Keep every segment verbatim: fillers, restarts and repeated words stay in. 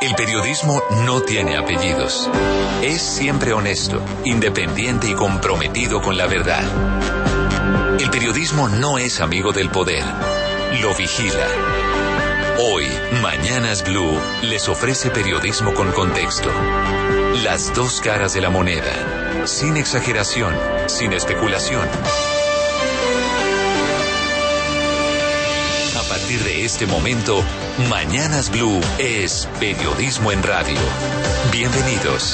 El periodismo no tiene apellidos. Es siempre honesto, independiente y comprometido con la verdad. El periodismo no es amigo del poder. Lo vigila. Hoy, Mañanas Blue les ofrece periodismo con contexto. Las dos caras de la moneda. Sin exageración, sin especulación. A partir de este momento, Mañanas Blue es periodismo en radio. Bienvenidos.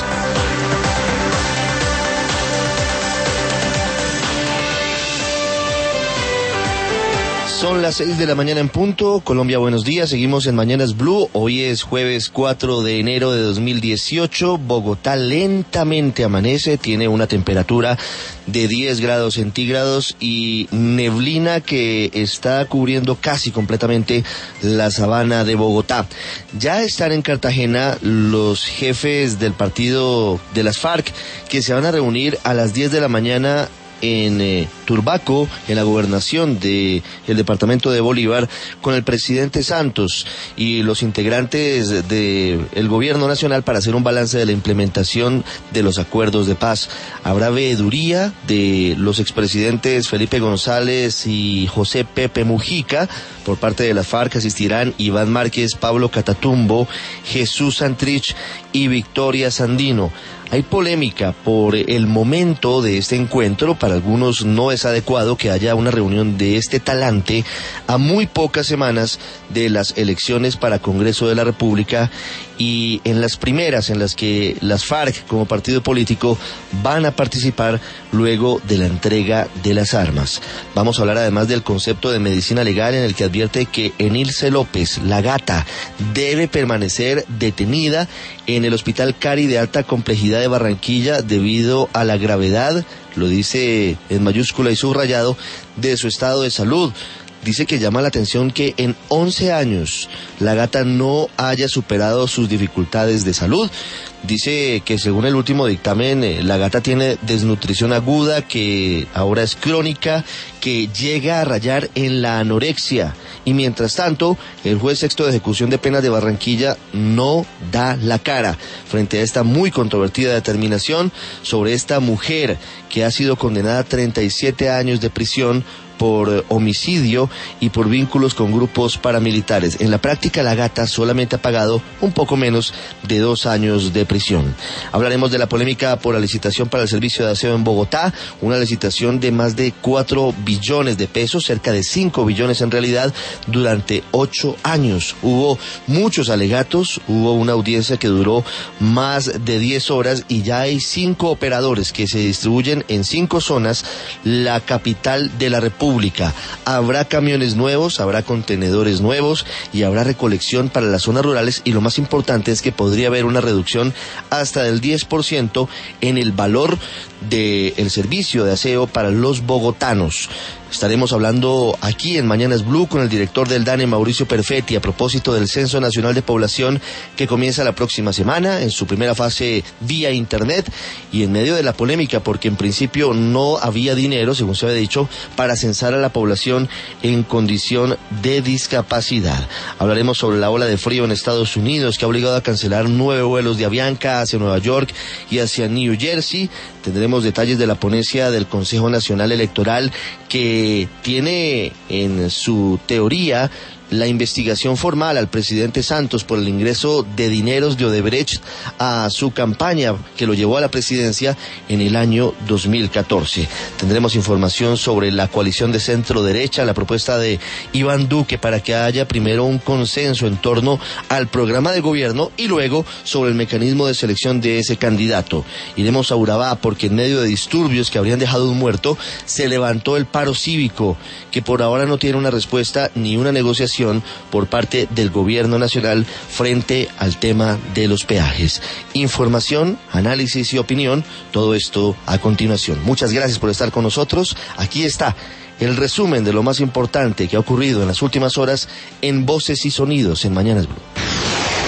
Son las seis de la mañana en punto. Colombia, buenos días. Seguimos en Mañanas Blue. Hoy es jueves cuatro de enero de dos mil dieciocho. Bogotá lentamente amanece. Tiene una temperatura de diez grados centígrados y neblina que está cubriendo casi completamente la sabana de Bogotá. Ya están en Cartagena los jefes del partido de las FARC que se van a reunir a las diez de la mañana en eh, Turbaco, en la gobernación de el departamento de Bolívar, con el presidente Santos y los integrantes del de gobierno nacional para hacer un balance de la implementación de los acuerdos de paz. Habrá veeduría de los expresidentes Felipe González y José Pepe Mujica. Por parte de las FARC asistirán Iván Márquez, Pablo Catatumbo, Jesús Santrich y Victoria Sandino. Hay polémica por el momento de este encuentro. Para algunos no es adecuado que haya una reunión de este talante a muy pocas semanas de las elecciones para Congreso de la República y en las primeras en las que las FARC como partido político van a participar luego de la entrega de las armas. Vamos a hablar además del concepto de medicina legal en el que advierte que Enilce López, la gata, debe permanecer detenida en el Hospital Cari de alta complejidad de Barranquilla debido a la gravedad, lo dice en mayúscula y subrayado, de su estado de salud. Dice que llama la atención que en once años la gata no haya superado sus dificultades de salud. Dice que según el último dictamen, la gata tiene desnutrición aguda, que ahora es crónica, que llega a rayar en la anorexia. Y mientras tanto, el juez sexto de ejecución de penas de Barranquilla no da la cara frente a esta muy controvertida determinación sobre esta mujer que ha sido condenada a treinta y siete años de prisión por homicidio y por vínculos con grupos paramilitares. En la práctica, la gata solamente ha pagado un poco menos de dos años de prisión. Hablaremos de la polémica por la licitación para el servicio de aseo en Bogotá, una licitación de más de cuatro billones de pesos, cerca de cinco billones en realidad, durante ocho años. Hubo muchos alegatos, hubo una audiencia que duró más de diez horas y ya hay cinco operadores que se distribuyen en cinco zonas, la capital de la República. Pública. Habrá camiones nuevos, habrá contenedores nuevos y habrá recolección para las zonas rurales y lo más importante es que podría haber una reducción hasta del diez por ciento en el valor del servicio de aseo para los bogotanos. Estaremos hablando aquí en Mañanas Blue con el director del DANE, Mauricio Perfetti, a propósito del Censo Nacional de Población que comienza la próxima semana en su primera fase vía internet y en medio de la polémica porque en principio no había dinero, según se había dicho, para censar a la población en condición de discapacidad. Hablaremos sobre la ola de frío en Estados Unidos que ha obligado a cancelar nueve vuelos de Avianca hacia Nueva York y hacia New Jersey. Tendremos detalles de la ponencia del Consejo Nacional Electoral que tiene en su teoría la investigación formal al presidente Santos por el ingreso de dineros de Odebrecht a su campaña que lo llevó a la presidencia en el año dos mil catorce. Tendremos información sobre la coalición de centro derecha, la propuesta de Iván Duque para que haya primero un consenso en torno al programa de gobierno y luego sobre el mecanismo de selección de ese candidato. Iremos a Urabá porque en medio de disturbios que habrían dejado un muerto se levantó el paro cívico que por ahora no tiene una respuesta ni una negociación por parte del gobierno nacional frente al tema de los peajes. Información, análisis y opinión, todo esto a continuación. Muchas gracias por estar con nosotros. Aquí está el resumen de lo más importante que ha ocurrido en las últimas horas en Voces y Sonidos en Mañanas Blue.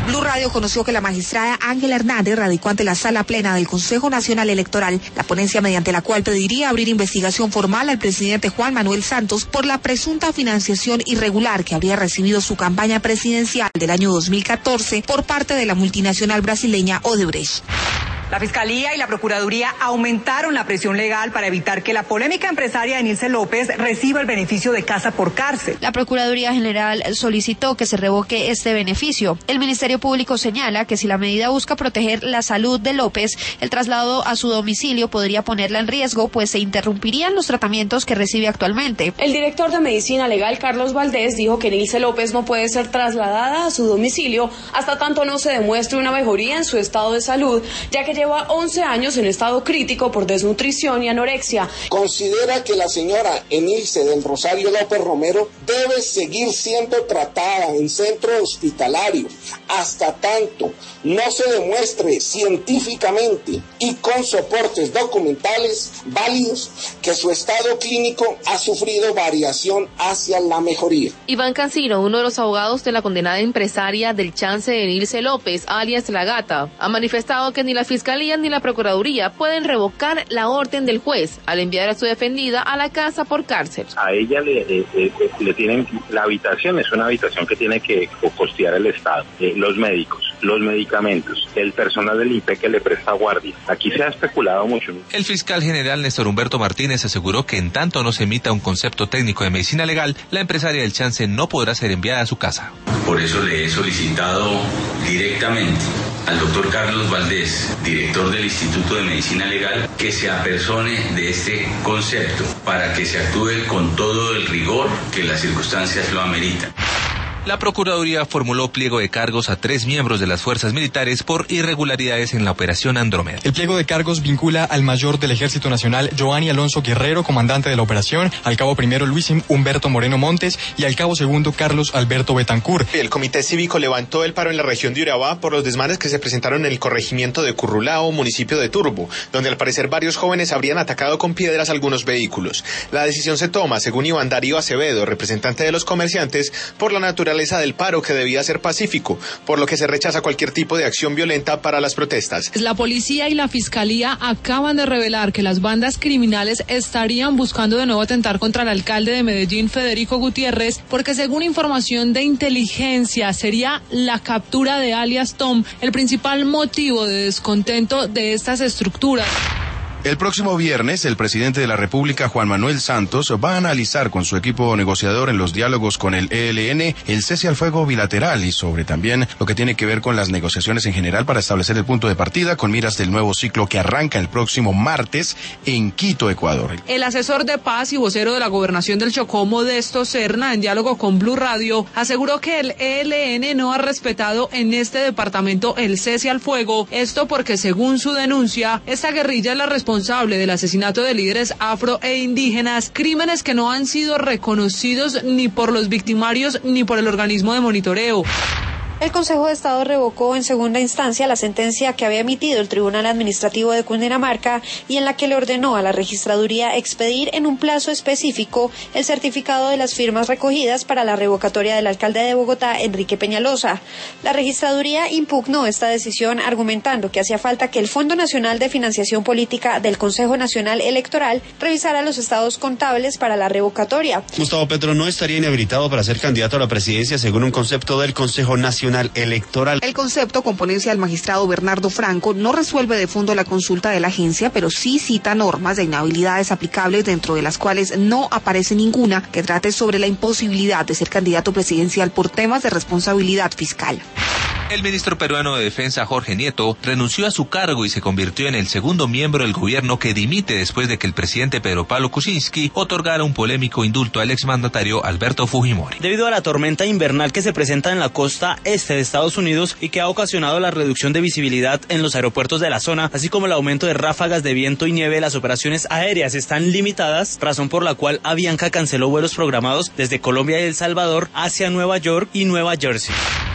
Blue Radio conoció que la magistrada Ángela Hernández radicó ante la Sala Plena del Consejo Nacional Electoral la ponencia mediante la cual pediría abrir investigación formal al presidente Juan Manuel Santos por la presunta financiación irregular que habría recibido su campaña presidencial del año dos mil catorce por parte de la multinacional brasileña Odebrecht. La Fiscalía y la Procuraduría aumentaron la presión legal para evitar que la polémica empresaria Denilce López reciba el beneficio de casa por cárcel. La Procuraduría General solicitó que se revoque este beneficio. El Ministerio Público señala que si la medida busca proteger la salud de López, el traslado a su domicilio podría ponerla en riesgo, pues se interrumpirían los tratamientos que recibe actualmente. El director de Medicina Legal, Carlos Valdés, dijo que Denilce López no puede ser trasladada a su domicilio hasta tanto no se demuestre una mejoría en su estado de salud, ya que lleva once años en estado crítico por desnutrición y anorexia. Considera que la señora Denilce del Rosario López Romero debe seguir siendo tratada en centro hospitalario hasta tanto no se demuestre científicamente y con soportes documentales válidos que su estado clínico ha sufrido variación hacia la mejoría. Iván Cancino, uno de los abogados de la condenada empresaria del chance de Denilce López, alias La Gata, ha manifestado que ni la Fiscalía ni la Procuraduría pueden revocar la orden del juez al enviar a su defendida a la casa por cárcel. A ella le, le, le, le tienen, la habitación es una habitación que tiene que costear el Estado, eh, los médicos, los medicamentos, el personal del I N P E que le presta guardia. Aquí se ha especulado mucho. El fiscal general Néstor Humberto Martínez aseguró que en tanto no se emita un concepto técnico de medicina legal, la empresaria del chance no podrá ser enviada a su casa. Por eso le he solicitado directamente al doctor Carlos Valdés, director del Instituto de Medicina Legal, que se apersone de este concepto para que se actúe con todo el rigor que las circunstancias lo ameritan. La Procuraduría formuló pliego de cargos a tres miembros de las fuerzas militares por irregularidades en la operación Andrómeda. El pliego de cargos vincula al mayor del Ejército Nacional, Giovanni Alonso Guerrero, comandante de la operación, al cabo primero Luis Humberto Moreno Montes y al cabo segundo Carlos Alberto Betancur. El Comité Cívico levantó el paro en la región de Urabá por los desmanes que se presentaron en el corregimiento de Currulao, municipio de Turbo, donde al parecer varios jóvenes habrían atacado con piedras algunos vehículos. La decisión se toma, según Iván Darío Acevedo, representante de los comerciantes, por la naturaleza del paro que debía ser pacífico, por lo que se rechaza cualquier tipo de acción violenta para las protestas. La policía y la fiscalía acaban de revelar que las bandas criminales estarían buscando de nuevo atentar contra el alcalde de Medellín, Federico Gutiérrez, porque según información de inteligencia sería la captura de alias Tom el principal motivo de descontento de estas estructuras. El próximo viernes, el presidente de la República, Juan Manuel Santos, va a analizar con su equipo negociador en los diálogos con el E L N el cese al fuego bilateral y sobre también lo que tiene que ver con las negociaciones en general para establecer el punto de partida con miras del nuevo ciclo que arranca el próximo martes en Quito, Ecuador. El asesor de paz y vocero de la gobernación del Chocó, Modesto Serna, en diálogo con Blue Radio, aseguró que el E L N no ha respetado en este departamento el cese al fuego, esto porque según su denuncia, esta guerrilla es la responsable responsable del asesinato de líderes afro e indígenas, crímenes que no han sido reconocidos ni por los victimarios ni por el organismo de monitoreo. El Consejo de Estado revocó en segunda instancia la sentencia que había emitido el Tribunal Administrativo de Cundinamarca y en la que le ordenó a la Registraduría expedir en un plazo específico el certificado de las firmas recogidas para la revocatoria del alcalde de Bogotá, Enrique Peñalosa. La Registraduría impugnó esta decisión argumentando que hacía falta que el Fondo Nacional de Financiación Política del Consejo Nacional Electoral revisara los estados contables para la revocatoria. Gustavo Petro no estaría inhabilitado para ser candidato a la presidencia según un concepto del Consejo Nacional Electoral. El concepto, con ponencia del magistrado Bernardo Franco, no resuelve de fondo la consulta de la agencia, pero sí cita normas de inhabilidades aplicables, dentro de las cuales no aparece ninguna que trate sobre la imposibilidad de ser candidato presidencial por temas de responsabilidad fiscal. El ministro peruano de Defensa, Jorge Nieto, renunció a su cargo y se convirtió en el segundo miembro del gobierno que dimite después de que el presidente Pedro Pablo Kuczynski otorgara un polémico indulto al exmandatario Alberto Fujimori. Debido a la tormenta invernal que se presenta en la costa este de Estados Unidos y que ha ocasionado la reducción de visibilidad en los aeropuertos de la zona, así como el aumento de ráfagas de viento y nieve, las operaciones aéreas están limitadas, razón por la cual Avianca canceló vuelos programados desde Colombia y El Salvador hacia Nueva York y Nueva Jersey.